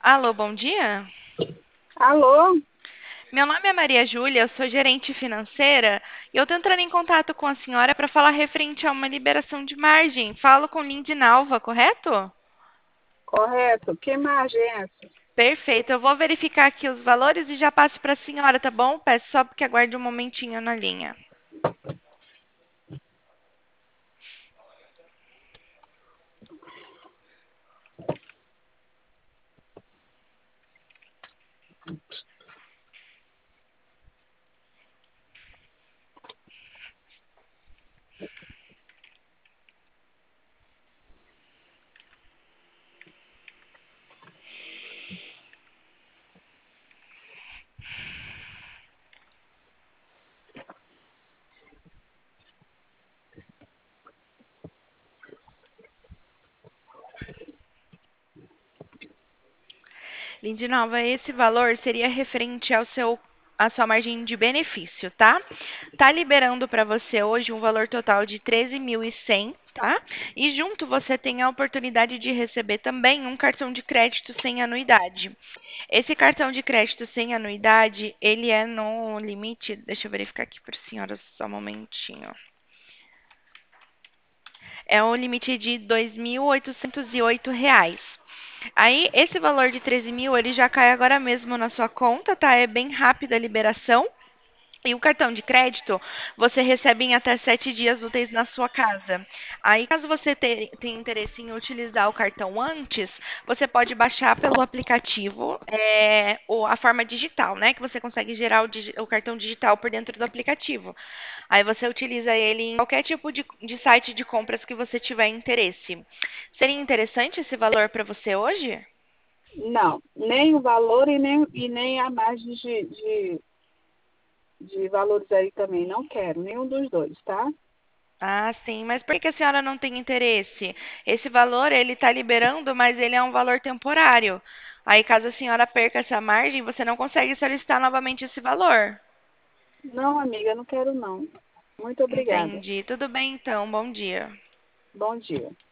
Alô, bom dia. Alô? Meu nome é Maria Júlia, eu sou gerente financeira e eu estou entrando em contato com a senhora para falar referente a uma liberação de margem. Falo com Lindinalva, correto? Correto. Que margem é essa? Perfeito, eu vou verificar aqui os valores e já passo para a senhora, tá bom? Peço só porque aguarde um momentinho na linha. Lindinalva, esse valor seria referente à sua margem de benefício, tá? Tá liberando para você hoje um valor total de 13.100, tá? E junto você tem a oportunidade de receber também um cartão de crédito sem anuidade. Esse cartão de crédito sem anuidade, ele é no limite, deixa eu verificar aqui por senhora só um momentinho. É um limite de R$ 2.808. Aí, esse valor de 13.000, ele já cai agora mesmo na sua conta, tá? É bem rápida a liberação. E o cartão de crédito, você recebe em até 7 dias úteis na sua casa. Aí, caso você tenha interesse em utilizar o cartão antes, você pode baixar pelo aplicativo a forma digital, né? Que você consegue gerar o cartão digital por dentro do aplicativo. Aí você utiliza ele em qualquer tipo de site de compras que você tiver interesse. Seria interessante esse valor para você hoje? Não, nem o valor e nem a margem de valores aí também. Não quero, nenhum dos dois, tá? Ah, sim, mas por que a senhora não tem interesse? Esse valor ele está liberando, mas ele é um valor temporário. Aí, caso a senhora perca essa margem, você não consegue solicitar novamente esse valor. Não, amiga, não quero não. Muito obrigada. Entendi. Tudo bem então. Bom dia. Bom dia.